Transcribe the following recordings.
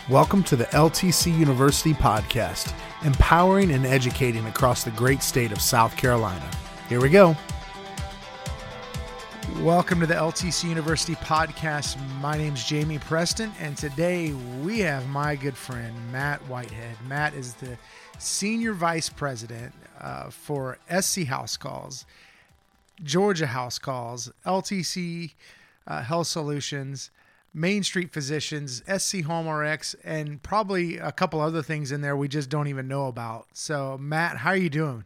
Welcome to the LTC University podcast, empowering and educating across the great state of South Carolina. Here we go. Welcome to the LTC University podcast. My name's Jamie Preston, and today we have my good friend, Matt Whitehead. Matt is the Senior Vice President for SC House Calls, Georgia House Calls, LTC Health Solutions, Main Street Physicians, SC Home RX, and probably a couple other things in there we just don't even know about. So, Matt, how are you doing?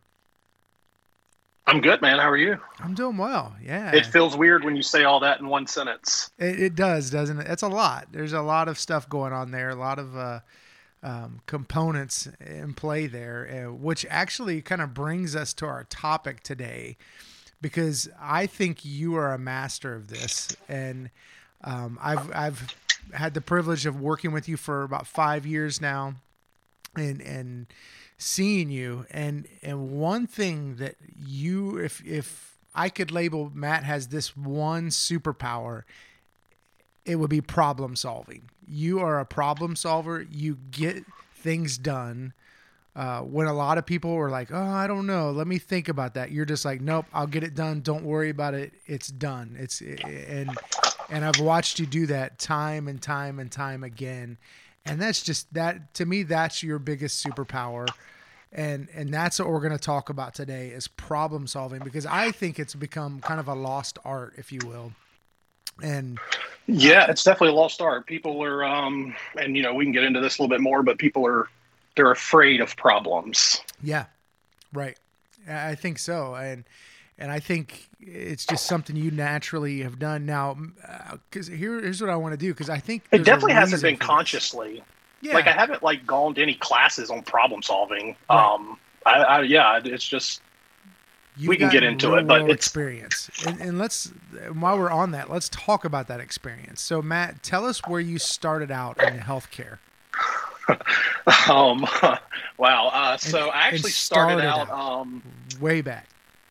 I'm good, man. How are you? I'm doing well, yeah. It feels weird when you say all that in one sentence. It does, doesn't it? It's a lot. There's a lot of stuff going on there, a lot of components in play there, which actually kind of brings us to our topic today, because I think you are a master of this, and I've had the privilege of working with you for about 5 years now, and seeing you, and one thing that you, if I could label Matt has this one superpower, it would be problem solving. You are a problem solver. You get things done. When a lot of people were like, "Oh, I don't know, let me think about that," you're just like, "Nope, I'll get it done. Don't worry about it. It's done." And I've watched you do that time and time and time again. And that's just that, to me, that's your biggest superpower. And that's what we're going to talk about today, is problem solving, because I think it's become kind of a lost art, if you will. And yeah, it's definitely a lost art. People are, and we can get into this a little bit more, but they're afraid of problems. Yeah, right. I think so. And I think it's just something you naturally have done now. Because here's what I want to do, because I think it definitely hasn't been consciously. Yeah. Like, I haven't gone to any classes on problem solving. Right. It's just, we can get into it, but it's experience. And while we're on that, let's talk about that experience. So, Matt, tell us where you started out in healthcare. Wow. So I actually started out way back.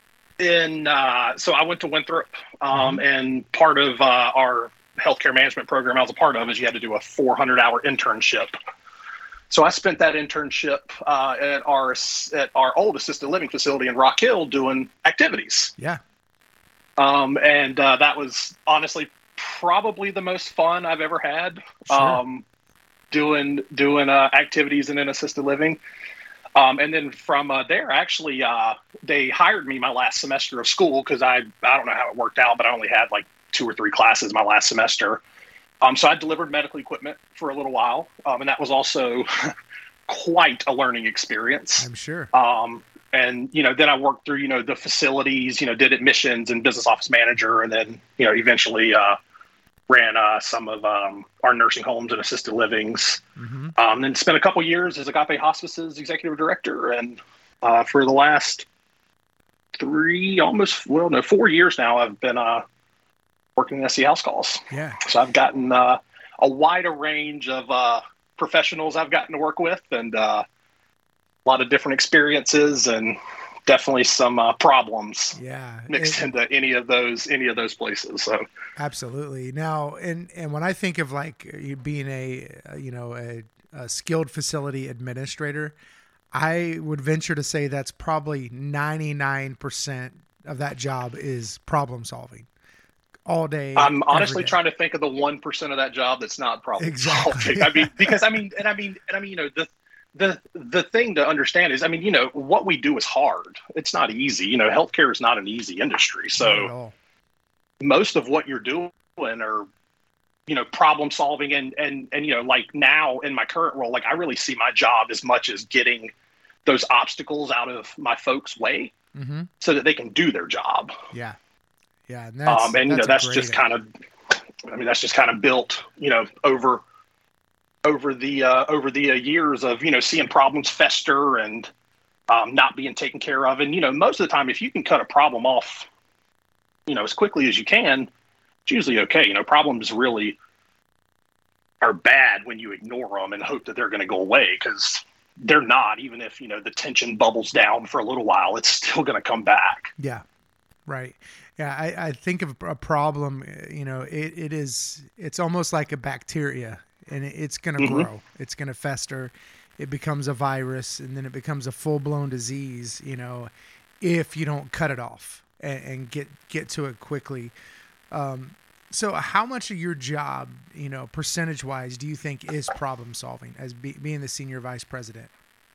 So I went to Winthrop, and part of our healthcare management program I was a part of is you had to do a 400-hour internship. So I spent that internship at our old assisted living facility in Rock Hill doing activities. Yeah. And that was honestly probably the most fun I've ever had. Sure. Doing activities in an assisted living. And then from there, actually, they hired me my last semester of school, because I don't know how it worked out, but I only had 2 or 3 classes my last semester. So I delivered medical equipment for a little while, and that was also quite a learning experience. I'm sure. And then I worked through the facilities, did admissions and business office manager, and then eventually ran some of our nursing homes and assisted livings. Mm-hmm. Then spent a couple years as Agape Hospice's executive director. And for the last 4 years now, I've been working in SC House Calls. Yeah. So I've gotten a wider range of professionals I've gotten to work with, and a lot of different experiences, and definitely some problems mixed into any of those places. So absolutely. Now, and when I think of you being a skilled facility administrator, I would venture to say that's probably 99% of that job is problem solving all day. I'm honestly trying to think of the 1% of that job that's not problem solving. The thing to understand is, what we do is hard. It's not easy. Healthcare is not an easy industry. So most of what you're doing are, problem solving, and now in my current role, I really see my job as much as getting those obstacles out of my folks' way, mm-hmm. so that they can do their job. Yeah. Yeah. And that's just kind of built, over the years of seeing problems fester and not being taken care of. And most of the time, if you can cut a problem off as quickly as you can, it's usually okay. Problems really are bad when you ignore them and hope that they're going to go away, because they're not. Even if the tension bubbles down for a little while, it's still going to come back. Yeah, right. Yeah, I think of a problem, it's almost like a bacteria. And it's going to grow. It's going to fester. It becomes a virus, and then it becomes a full-blown disease, if you don't cut it off and get to it quickly. So how much of your job, percentage-wise, do you think is problem-solving as being the senior vice president?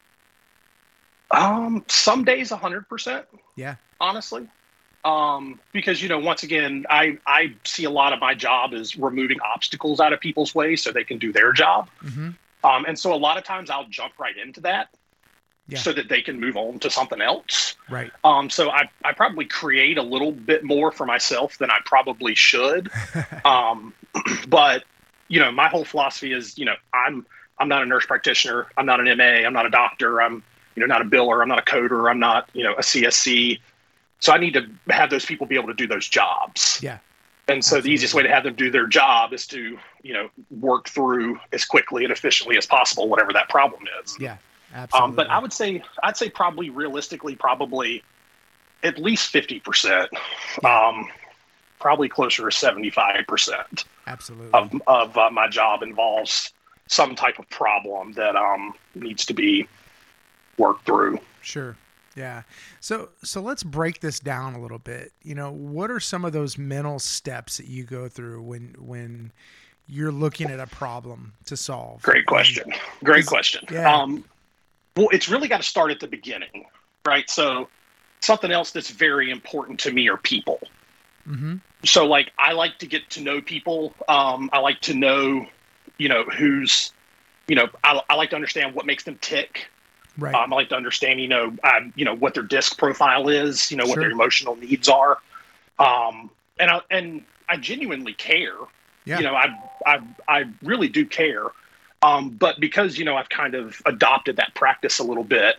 Some days 100%. Yeah. Honestly. Because, once again, I see a lot of my job as removing obstacles out of people's way so they can do their job. Mm-hmm. And so a lot of times I'll jump right into that so that they can move on to something else. Right. So I probably create a little bit more for myself than I probably should. But, my whole philosophy is, I'm not a nurse practitioner. I'm not an MA. I'm not a doctor. I'm, not a biller. I'm not a coder. I'm not, a CSC. So I need to have those people be able to do those jobs. Yeah. And so the easiest way to have them do their job is to, work through as quickly and efficiently as possible, whatever that problem is. Yeah, absolutely. But I'd say probably realistically, at least 50%, probably closer to 75%. Absolutely. Of my job involves some type of problem that needs to be worked through. Sure. Yeah. So let's break this down a little bit. What are some of those mental steps that you go through when you're looking at a problem to solve? Great question. Yeah. Well, it's really got to start at the beginning, right? So something else that's very important to me are people. Mm-hmm. So I like to get to know people. I like to know, who's, I like to understand what makes them tick. Right. I like to understand, what their disc profile is, what Sure. their emotional needs are. And I genuinely care. Yeah. I really do care. But because, I've kind of adopted that practice a little bit,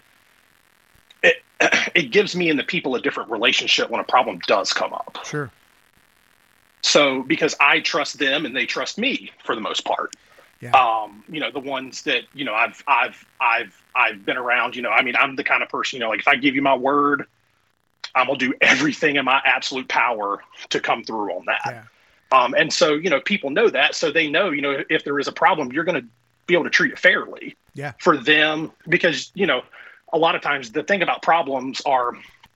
it gives me and the people a different relationship when a problem does come up. Sure. So because I trust them and they trust me for the most part. Yeah. The ones that, I've been around, I'm the kind of person, if I give you my word, I'm going to do everything in my absolute power to come through on that. Yeah. And so, people know that, so they know, if there is a problem, you're going to be able to treat it fairly for them, because, a lot of times the thing about problems are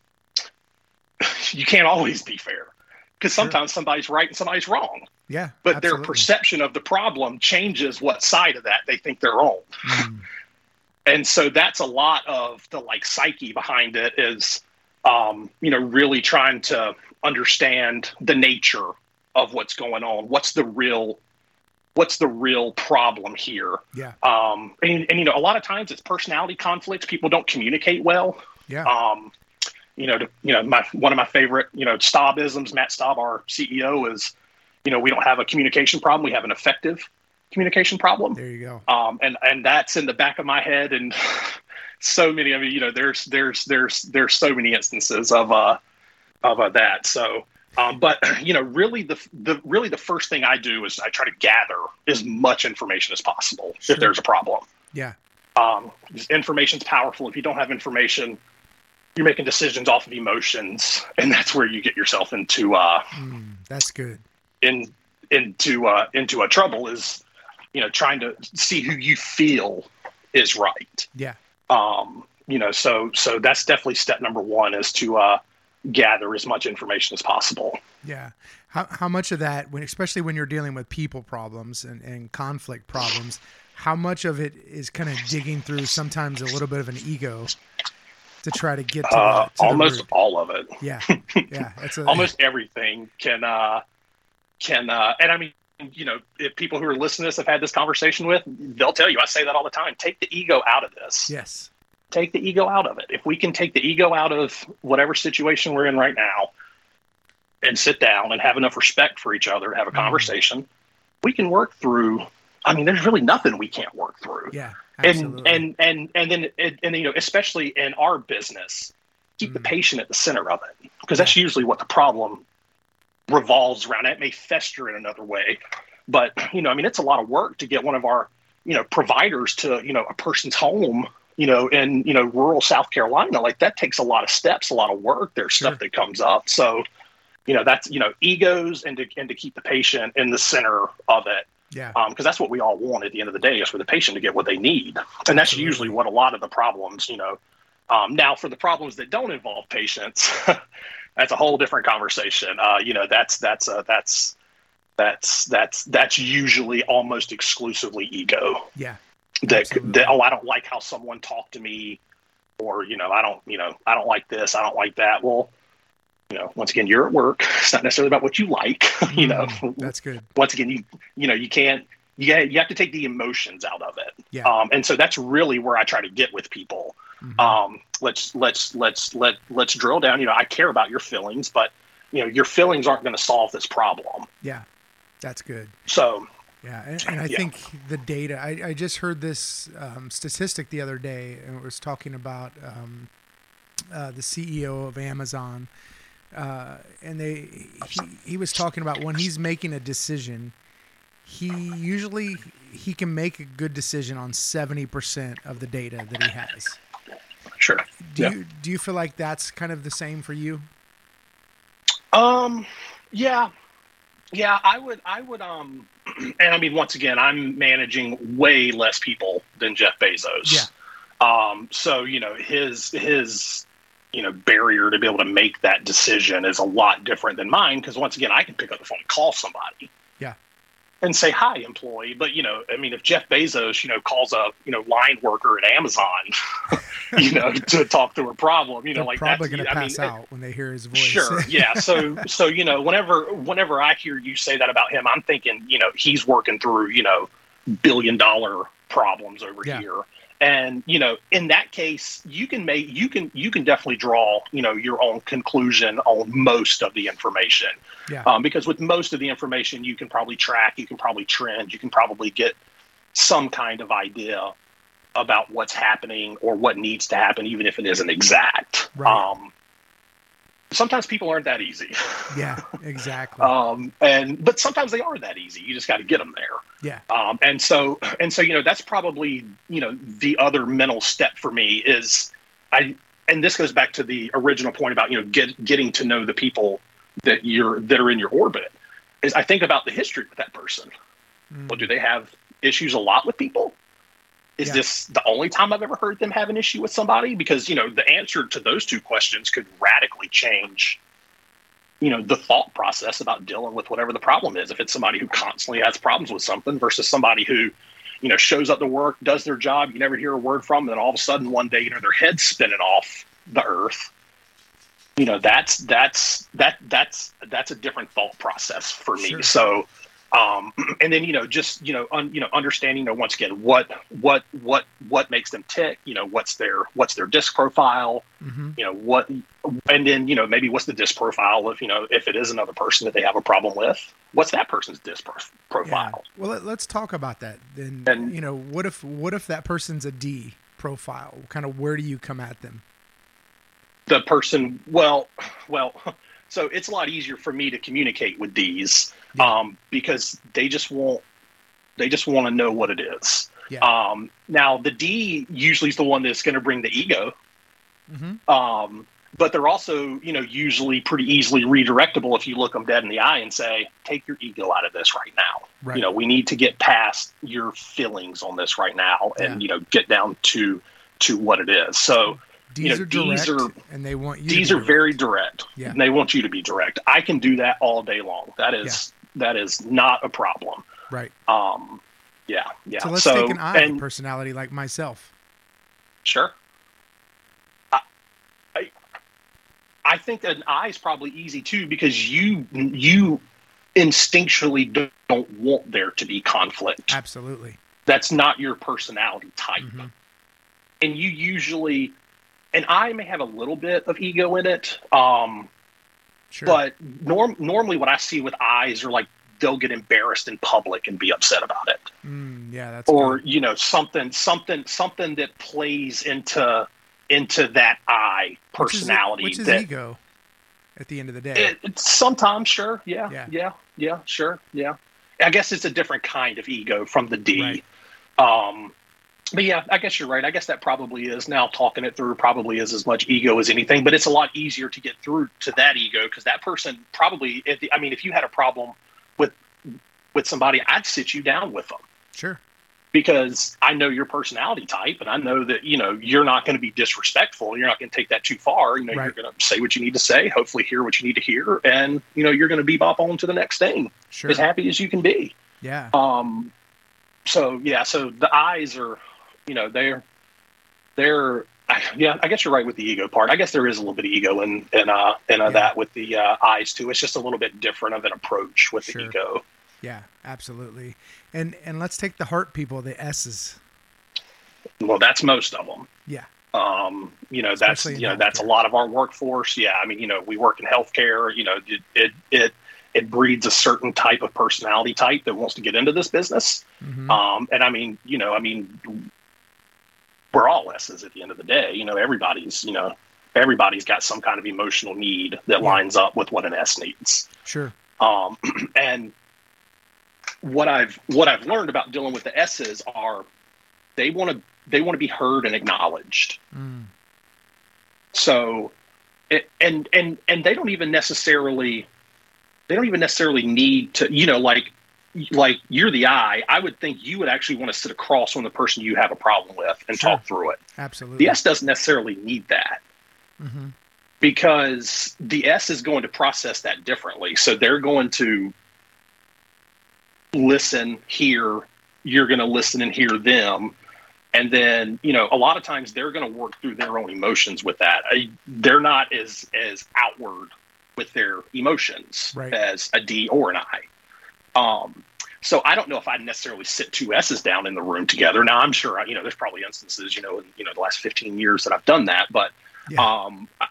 you can't always be fair, because sometimes somebody's right and somebody's wrong. Yeah. But absolutely. their perception of the problem changes what side of that they think they're on. Mm. And so that's a lot of the psyche behind it is, really trying to understand the nature of what's going on. What's the real problem here? Yeah. And a lot of times it's personality conflicts. People don't communicate well. Yeah. One of my favorite, Staubisms, Matt Staub, our CEO, is, we don't have a communication problem. We have an effective communication problem. There you go. And that's in the back of my head. And so many, there's so many instances of that. So, but really the first thing I do is I try to gather as much information as possible. Sure. If there's a problem. Yeah. Information's powerful. If you don't have information, you're making decisions off of emotions, and that's where you get yourself into that's good. into a trouble, is trying to see who you feel is right. Yeah. So that's definitely step number one, is to gather as much information as possible. Yeah. How much of that, especially when you're dealing with people problems and conflict problems, how much of it is kind of digging through sometimes a little bit of an ego to try to get to almost all of it. Yeah. Yeah. Almost everything can, and I mean, if people who are listening to this have had this conversation with, they'll tell you, I say that all the time, take the ego out of this. Yes. Take the ego out of it. If we can take the ego out of whatever situation we're in right now and sit down and have enough respect for each other, have a conversation, we can work through. I mean, there's really nothing we can't work through. Yeah. Absolutely. And then especially in our business, keep the patient at the center of it, because that's usually what the problem revolves around. It may fester in another way, but it's a lot of work to get one of our providers to a person's home in rural South Carolina. That takes a lot of steps, a lot of work. There's stuff that comes up. So that's egos, and to keep the patient in the center of it. Yeah. Because that's what we all want at the end of the day, is for the patient to get what they need. And that's Absolutely. usually what a lot of the problems, now for the problems that don't involve patients, that's a whole different conversation. That's usually almost exclusively ego. Yeah. That I don't like how someone talked to me, or I don't like this, I don't like that. Well, once again, you're at work. It's not necessarily about what you like. That's good. Once again, you can't. You have to take the emotions out of it. Yeah. And so that's really where I try to get with people. Let's drill down. I care about your feelings, but your feelings aren't going to solve this problem. Yeah, that's good. So. Yeah, and I think the data, I just heard this statistic the other day, and it was talking about the CEO of Amazon, and he was talking about when he's making a decision, he can make a good decision on 70% of the data that he has. Sure. Do you feel like that's kind of the same for you? Yeah, I would, and I mean, once again, I'm managing way less people than Jeff Bezos. Yeah. So, his, barrier to be able to make that decision is a lot different than mine. Because once again, I can pick up the phone and call somebody. Yeah. And say, hi, employee. But, if Jeff Bezos, calls a, line worker at Amazon, to talk through a problem, They're probably going to pass out when they hear his voice. Sure. Yeah. So, whenever I hear you say that about him, I'm thinking, he's working through, billion-dollar problems over here. And, in that case, you can definitely draw, your own conclusion on most of the information. Yeah. Because with most of the information, you can probably track, you can probably trend, you can probably get some kind of idea about what's happening or what needs to happen, even if it isn't exact. Right. Sometimes people aren't that easy. Yeah, exactly. But sometimes they are that easy. You just got to get them there. Yeah. And so, that's probably, the other mental step for me is and this goes back to the original point about, getting to know the people that are in your orbit, is I think about the history with that person. Well, do they have issues a lot with people? Is this the only time I've ever heard them have an issue with somebody? Because, the answer to those two questions could radically change, the thought process about dealing with whatever the problem is. If it's somebody who constantly has problems with something versus somebody who, shows up to work, does their job, you never hear a word from them, and then all of a sudden one day, their head's spinning off the earth. That's a different thought process for me. Sure. So, and then, understanding, once again, what makes them tick, what's their disc profile, and then, maybe what's the disc profile of, if it is another person that they have a problem with, what's that person's disc profile? Yeah. Well, let's talk about that then. And, what if that person's a D profile? Kind of, where do you come at them? The person, well, so it's a lot easier for me to communicate with Ds. Because they just want to know what it is. Yeah. Now the D usually is the one that's going to bring the ego. But they're also, usually pretty easily redirectable if you look them dead in the eye and say, take your ego out of this right now. Right. We need to get past your feelings on this right now and, get down to what it is. So, D's are direct, and they want you D's to are very direct. Yeah. And they want you to be direct. I can do that all day long. That is not a problem. Right. Yeah. So let's take an I personality like myself. Sure. I think that an I is probably easy too, because you instinctually don't want there to be conflict. Absolutely. That's not your personality type. And you usually, and I may have a little bit of ego in it. Sure. But normally what I see with I's are like, they'll get embarrassed in public and be upset about it. Yeah, that's or good. Something that plays into that I personality, which is ego at the end of the day. Sometimes, sure, yeah, sure, yeah. I guess it's a different kind of ego from the D. Right. But yeah, I guess you're right. I guess that probably is, now talking it through, probably is as much ego as anything, but it's a lot easier to get through to that ego, because that person probably, if you had a problem with with somebody, I'd sit you down with them. Sure. Because I know your personality type, and I know that, you're not going to be disrespectful. You're not going to take that too far. Right. You're going to say what you need to say, hopefully hear what you need to hear. And, you're going to bebop on to the next thing Sure. as happy as you can be. Yeah. So the eyes are, I guess you're right with the ego part. I guess there is a little bit of ego in that with the eyes too. It's just a little bit different of an approach with Sure. the ego. Yeah, absolutely. And let's take the heart people, the S's. Well, that's most of them. Yeah. That's a lot of our workforce. Yeah. I mean, we work in healthcare, it breeds a certain type of personality type that wants to get into this business. Mm-hmm. And we're all S's at the end of the day. Everybody's got some kind of emotional need that lines up with what an S needs. Sure. And what I've learned about dealing with the S's are they want to be heard and acknowledged. Mm. So, and they don't even necessarily need to, like you're the I would think you would actually want to sit across from the person you have a problem with and Sure. talk through it. Absolutely. The S doesn't necessarily need that. Mm-hmm. Because the S is going to process that differently. So they're going to listen, hear, you're going to listen and hear them. And then, a lot of times they're going to work through their own emotions with that. They're not as outward with their emotions Right. as a D or an I. So I don't know if I'd necessarily sit two S's down in the room together. Now I'm sure, there's probably instances, in the last 15 years that I've done that, but Yeah.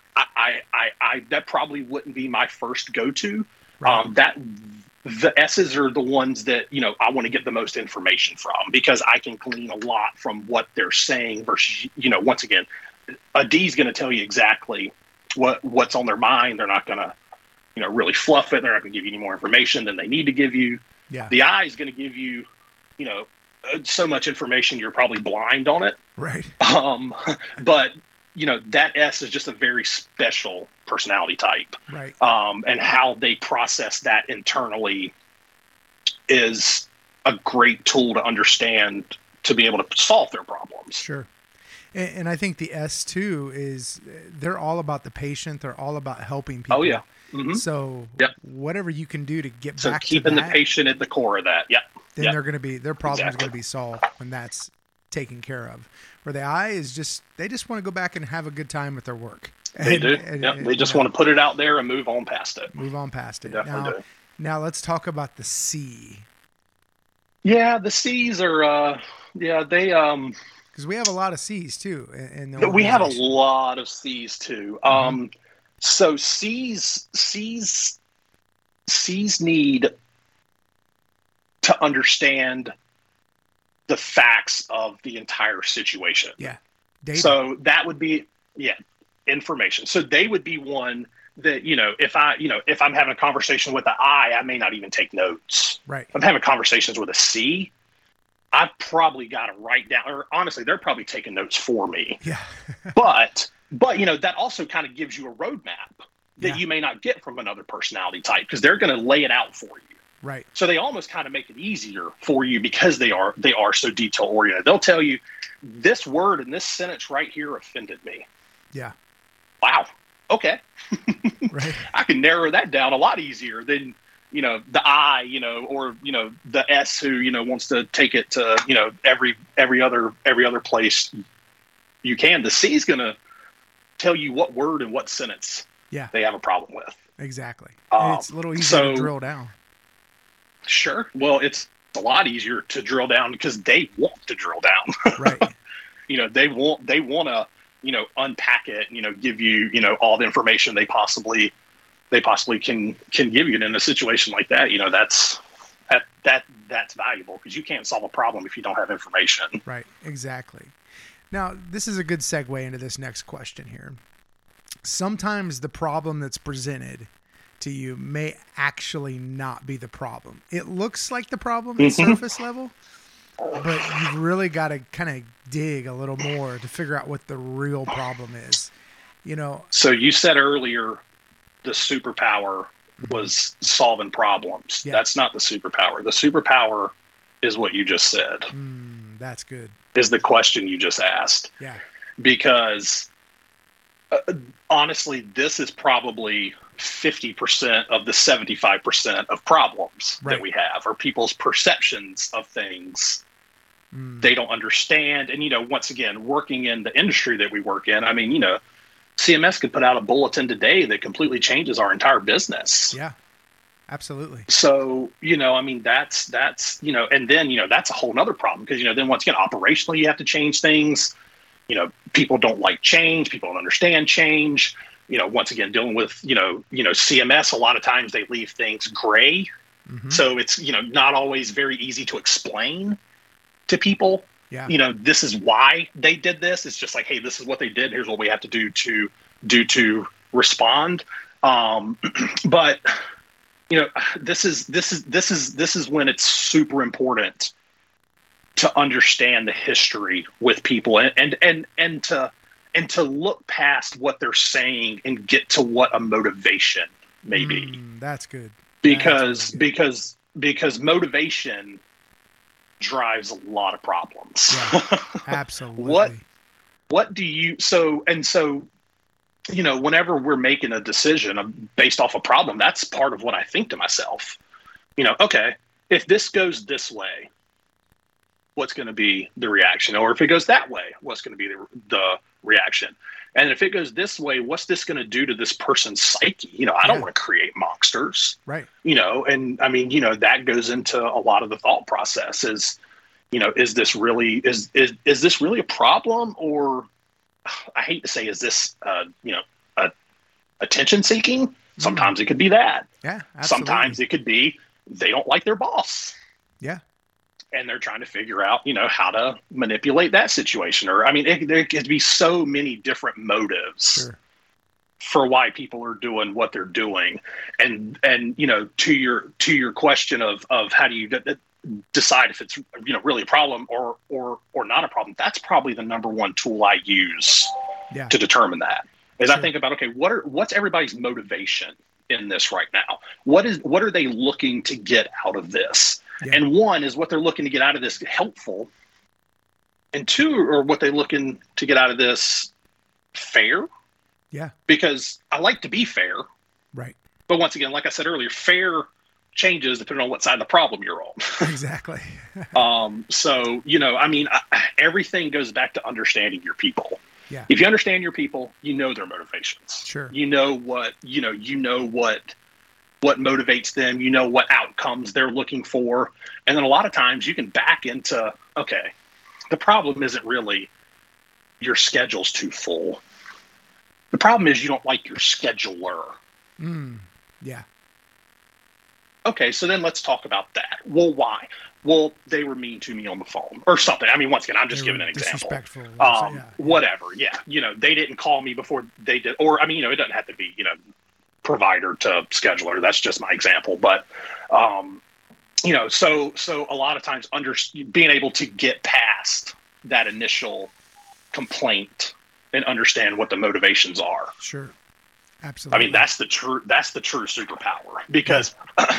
I that probably wouldn't be my first go-to. Right. That the S's are the ones that, I want to get the most information from because I can glean a lot from what they're saying versus, once again, a D is going to tell you exactly what's on their mind. They're not going to, really fluff it. They're not going to give you any more information than they need to give you. Yeah. The I is going to give you, so much information you're probably blind on it. Right. But that S is just a very special personality type. Right. And how they process that internally is a great tool to understand to be able to solve their problems. Sure. And I think the S too is they're all about the patient. They're all about helping people. Oh yeah. Mm-hmm. So Yep. whatever you can do to get So back to keeping that, the patient at the core of that. Yeah. then Yep. they're going to be, their problem is Exactly. going to be solved when that's taken care of. Where the I is just, they just want to go back and have a good time with their work. They do. Yep. They just want to put it out there and move on past it. move on past it. They definitely do. Now let's talk about the C. Yeah, the C's are they Because we have a lot of C's too. In the we have a organization. lot of C's too. So C's need to understand the facts of the entire situation. Yeah. Data. So that would be information. So they would be one that, if I'm having a conversation with an I may not even take notes. Right. If I'm having conversations with a C, I've probably got to write down, or honestly, they're probably taking notes for me. Yeah. But that also kind of gives you a roadmap that Yeah. you may not get from another personality type because they're going to lay it out for you. Right. So they almost kind of make it easier for you because they are so detail oriented. They'll tell you this word in this sentence right here offended me. Yeah. Wow. Okay. Right. I can narrow that down a lot easier than, the I, or, the S who, wants to take it to, every other place you can. The C is going to tell you what word and what sentence Yeah. they have a problem with. Exactly. And it's a little easier to drill down. Sure. Well, it's a lot easier to drill down because they want to drill down. Right. They want to, unpack it, give you, all the information they possibly can give you. And in a situation like that, that's valuable because you can't solve a problem if you don't have information. Right. Exactly. Now, this is a good segue into this next question here. Sometimes the problem that's presented to you may actually not be the problem. It looks like the problem at surface level, but you've really got to kind of dig a little more to figure out what the real problem is. So you said earlier, the superpower was solving problems. Yeah. That's not the superpower. The superpower is what you just said. That's good. Is the question you just asked. Yeah. Because honestly, this is probably 50% of the 75% of problems that we have, are people's perceptions of things they don't understand. And, once again, working in the industry that we work in, I mean, CMS could put out a bulletin today that completely changes our entire business. Yeah, absolutely. So, I mean, that's, and then, that's a whole nother problem because, then once again, operationally, you have to change things. People don't like change. People don't understand change. Once again, dealing with, CMS, a lot of times they leave things gray. So it's, not always very easy to explain to people. Yeah. This is why they did this. It's just like, hey, this is what they did. Here's what we have to do to respond. But this is when it's super important to understand the history with people and to look past what they're saying and get to what a motivation may be. That's good. Because motivation drives a lot of problems. Yeah, absolutely. What do you whenever we're making a decision based off a problem, that's part of what I think to myself. Okay, if this goes this way, what's going to be the reaction? Or if it goes that way, what's going to be the reaction? And if it goes this way, what's this going to do to this person's psyche? I don't want to create monsters. Right. And I mean, that goes into a lot of the thought process is, is this really, is this really a problem? Or I hate to say, is this, attention seeking? Sometimes it could be that. Yeah. Absolutely. Sometimes it could be, they don't like their boss. Yeah. And they're trying to figure out, how to manipulate that situation. Or, I mean, there could be so many different motives for why people are doing what they're doing. And to your question of how do you decide if it's, really a problem or not a problem, that's probably the number one tool I use to determine that. Is I think about, okay, what's everybody's motivation in this right now? What are they looking to get out of this? Yeah. And one, is what they're looking to get out of this helpful? And two, are what they're looking to get out of this fair? Yeah. Because I like to be fair. Right. But once again, like I said earlier, fair changes depending on what side of the problem you're on. Exactly. So, I mean, everything goes back to understanding your people. Yeah. If you understand your people, their motivations. Sure. What motivates them, what outcomes they're looking for. And then a lot of times you can back into, okay, the problem isn't really your schedule's too full. The problem is you don't like your scheduler. Yeah. Okay, so then let's talk about that. Well, why? Well, they were mean to me on the phone or something. I mean, once again, I'm just giving an example. Disrespectful. Whatever. Yeah. They didn't call me before they did. Or, I mean, it doesn't have to be, provider to scheduler. That's just my example. But, so a lot of times being able to get past that initial complaint and understand what the motivations are. Sure. Absolutely. I mean, that's the true superpower because,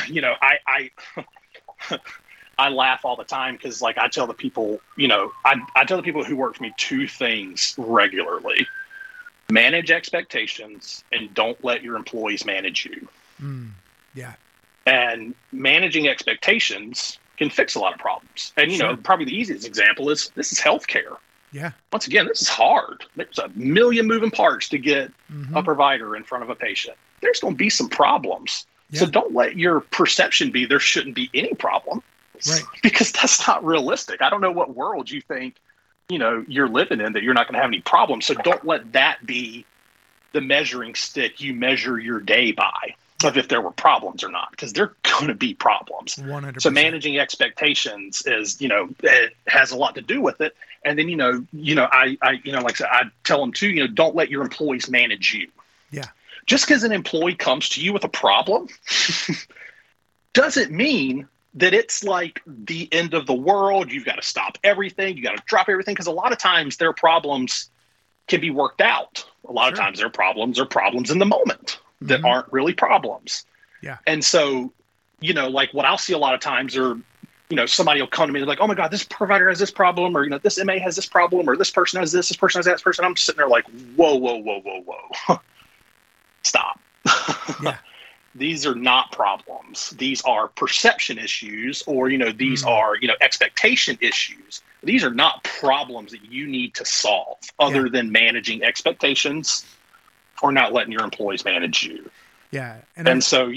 I laugh all the time because I tell the people, I tell the people who work for me two things regularly: manage expectations and don't let your employees manage you. Yeah. And managing expectations can fix a lot of problems. And, probably the easiest example is this is healthcare. Yeah. Once again, this is hard. There's a million moving parts to get a provider in front of a patient. There's going to be some problems. Yeah. So don't let your perception be there shouldn't be any problems. Right. Because that's not realistic. I don't know what world you think, you're living in that you're not going to have any problems. So don't let that be the measuring stick you measure your day by of if there were problems or not, because there are going to be problems. 100%. So managing expectations is, it has a lot to do with it. And then, I like I said, I tell them too, don't let your employees manage you. Yeah. Just because an employee comes to you with a problem doesn't mean that it's like the end of the world. You've got to stop everything. You got to drop everything. Because a lot of times their problems can be worked out. A lot of times their problems are problems in the moment that aren't really problems. Yeah. And so, like what I'll see a lot of times are, somebody will come to me and like, oh my God, this provider has this problem, or, this MA has this problem, or this person has this person has that person. I'm sitting there like, whoa. Stop. Yeah. These are not problems. These are perception issues, or, these are, expectation issues. These are not problems that you need to solve other than managing expectations or not letting your employees manage you. Yeah. And so,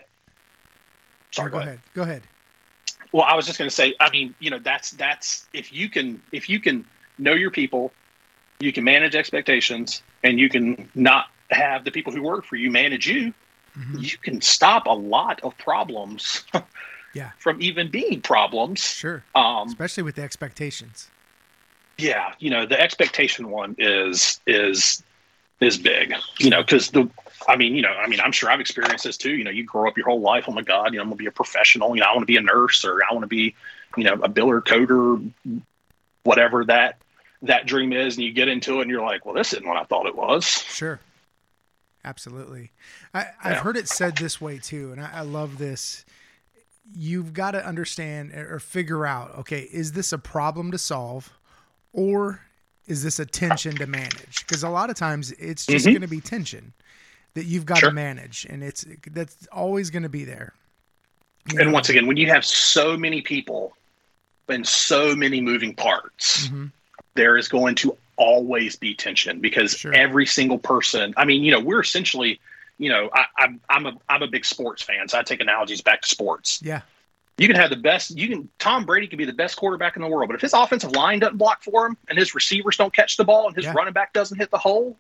sorry, Go ahead. Well, I was just going to say, I mean, that's if you can know your people, you can manage expectations, and you can not have the people who work for you manage you. Mm-hmm. You can stop a lot of problems from even being problems. Sure. Especially with the expectations. Yeah. The expectation one is big, because I'm sure I've experienced this too. You grow up your whole life. Oh my God, I'm going to be a professional. I want to be a nurse, or I want to be, a biller, coder, whatever that dream is. And you get into it and you're like, well, this isn't what I thought it was. Sure. Absolutely. I've heard it said this way too. And I love this. You've got to understand or figure out, okay, is this a problem to solve, or is this a tension to manage? Because a lot of times it's just going to be tension that you've got to manage, and that's always going to be there. And once again, when you have so many people and so many moving parts, there is going to always be tension, because every single person, we're essentially, I'm a big sports fan, so I take analogies back to sports. Yeah. You can have Tom Brady could be the best quarterback in the world, but if his offensive line doesn't block for him, and his receivers don't catch the ball, and his running back doesn't hit the hole,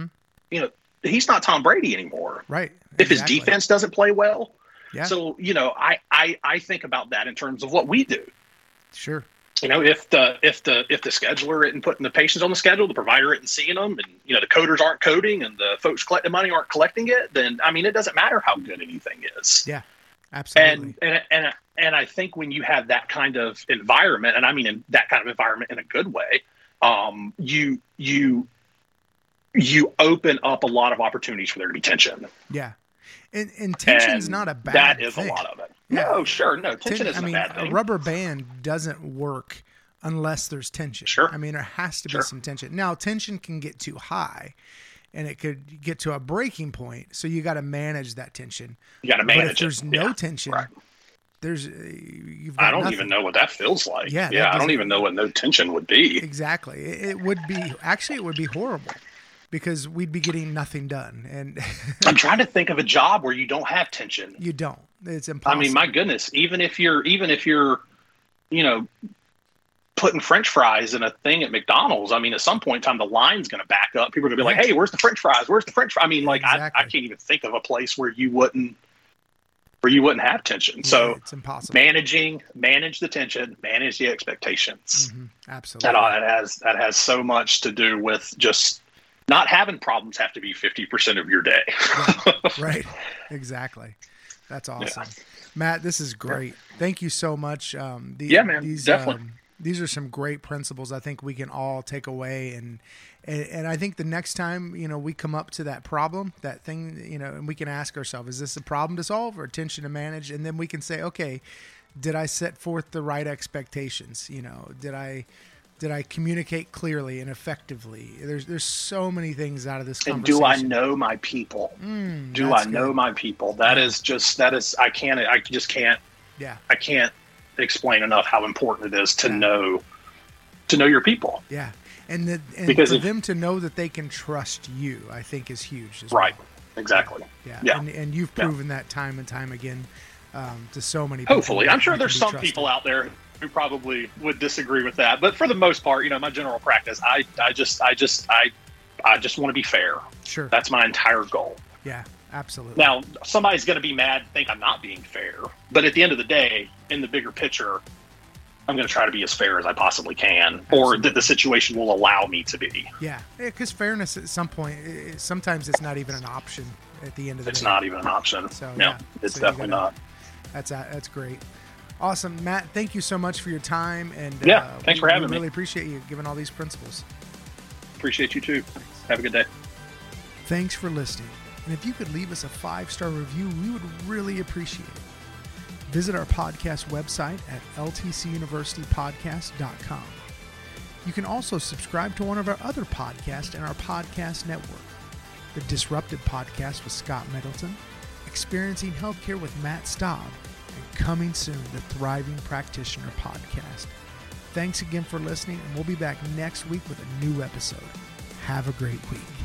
he's not Tom Brady anymore. Right. If his defense doesn't play well. Yeah. So, I think about that in terms of what we do. Sure. If the scheduler isn't putting the patients on the schedule, the provider isn't seeing them, and the coders aren't coding, and the folks collecting money aren't collecting it, then it doesn't matter how good anything is. Yeah, absolutely. And I think when you have that kind of environment, and I mean in that kind of environment in a good way, you open up a lot of opportunities for there to be tension. Yeah, and tension's not a bad that is thing. A lot of it. Yeah. No, sure. No, tension isn't a bad thing. A rubber band doesn't work unless there's tension. Sure. There has to be some tension. Now, tension can get too high, and it could get to a breaking point. So you got to manage that tension. You got to manage it. But if there's no tension, you've got I don't nothing. even know what that feels like. Yeah, I don't even know what no tension would be. Exactly. It would be horrible, because we'd be getting nothing done. And I'm trying to think of a job where you don't have tension. You don't. It's impossible. My goodness, even if you're, putting French fries in a thing at McDonald's, at some point in time, the line's going to back up. People are going to be like, hey, where's the French fries? Where's the French fries? Exactly. I can't even think of a place where you wouldn't have tension. Yeah, so it's impossible. Manage the tension, manage the expectations. Absolutely. That has so much to do with just not having problems have to be 50% of your day. Right. Exactly. That's awesome. Yeah. Matt, this is great. Thank you so much. Man, definitely. These are some great principles I think we can all take away. And I think the next time, we come up to that problem, that thing, and we can ask ourselves, is this a problem to solve or tension to manage? And then we can say, okay, did I set forth the right expectations? Did I communicate clearly and effectively? There's so many things out of this conversation. And do I know my people? Do I know my people? That is I just can't. Yeah. I can't explain enough how important it is to know your people. Yeah. And because for them to know that they can trust you, I think is huge as right. well. Exactly. Yeah. And you've proven that time and time again to so many people. Hopefully. I'm sure there's some people out there who probably would disagree with that, but for the most part, my general practice, I just want to be fair. Sure. That's my entire goal. Yeah, absolutely. Now, somebody's going to be mad and think I'm not being fair, but at the end of the day, in the bigger picture, I'm going to try to be as fair as I possibly can, or that the situation will allow me to be. Yeah, because fairness at some point, sometimes it's not even an option at the end of the day. It's not even an option. So, no, it's definitely not. That's great. Awesome. Matt, thank you so much for your time. And thanks for having me. We really appreciate you giving all these principles. Appreciate you too. Thanks. Have a good day. Thanks for listening. And if you could leave us a 5-star review, we would really appreciate it. Visit our podcast website at ltcuniversitypodcast.com. You can also subscribe to one of our other podcasts in our podcast network. The Disrupted Podcast with Scott Middleton, Experiencing Healthcare with Matt Staub, and coming soon, the Thriving Practitioner Podcast. Thanks again for listening, and we'll be back next week with a new episode. Have a great week.